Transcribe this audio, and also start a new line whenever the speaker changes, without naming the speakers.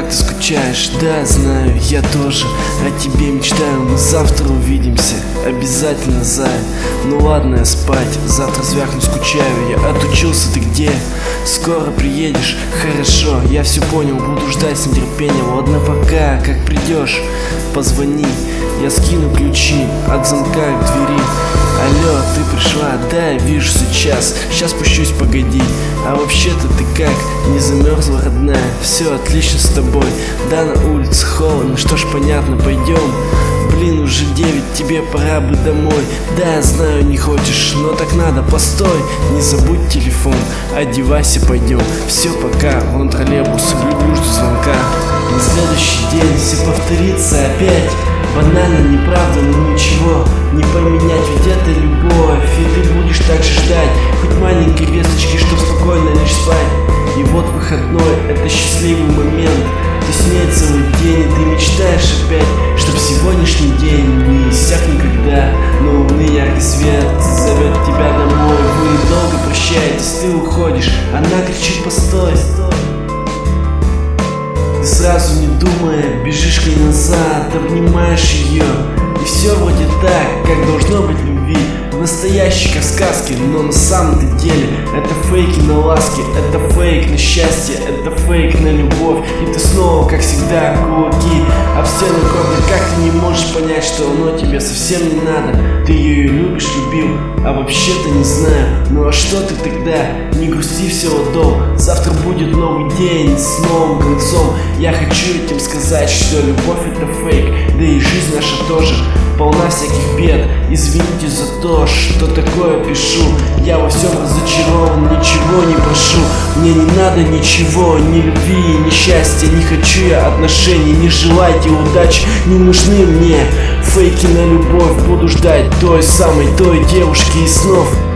как ты скучаешь. Да, знаю, я тоже о тебе мечтаю. Мы завтра увидимся, обязательно, зая. Ну ладно, я спать, завтра звякну, скучаю. Я отучился, ты где? Скоро приедешь? Хорошо, я все понял, буду ждать с нетерпением. Ладно, пока, как придешь, позвони. Я скину ключи от замка к двери. Алло, ты пришла? Да, я вижу сейчас. Сейчас спущусь, погоди. А вообще-то ты как? Не замерзла, родная? Все отлично с тобой. Да, на улице холодно, что ж, понятно, пойдем. Блин, уже 9, тебе пора бы домой. Да, я знаю, не хочешь, но так надо, постой. Не забудь телефон, одевайся, пойдем. Все, пока, вон троллейбус, люблю, жду звонка. На следующий день все повторится опять. Банально, неправда, но ничего не поменять, ведь это любовь. И ты будешь так же ждать хоть маленькой весточки, чтоб спокойно лишь спать. И вот выходной, это счастливый момент. Ты с ней целый день, и ты мечтаешь опять, чтоб сегодняшний день не иссяк никогда. Но лунный яркий свет зовет тебя домой. Вы недолго прощаетесь, ты уходишь, она кричит: постой. Ты сразу не думая бежишь к ней назад, обнимаешь ее. И все вроде так, как должно быть в любви, настоящий, как в сказке. Но на самом деле это фейки на ласке, это фейк на счастье, это фейк на любовь. И ты снова, как всегда, кулаки об стену кровли. Как ты не можешь понять, что оно тебе совсем не надо? Ты ее любишь, любил, а вообще-то не знаю. Ну а что ты тогда? Не грусти, все ладно. Завтра будет новый день с новым концом. Я хочу этим сказать, что любовь это фейк, да и жизнь наша тоже полна всяких бед. Извините за то, что такое пишу. Я во всем разочарован, ничего не прошу. Мне не надо ничего, ни любви, ни счастья. Не хочу я отношений, не желайте удачи. Не нужны мне фейки на любовь. Буду ждать той самой, той девушки из снов.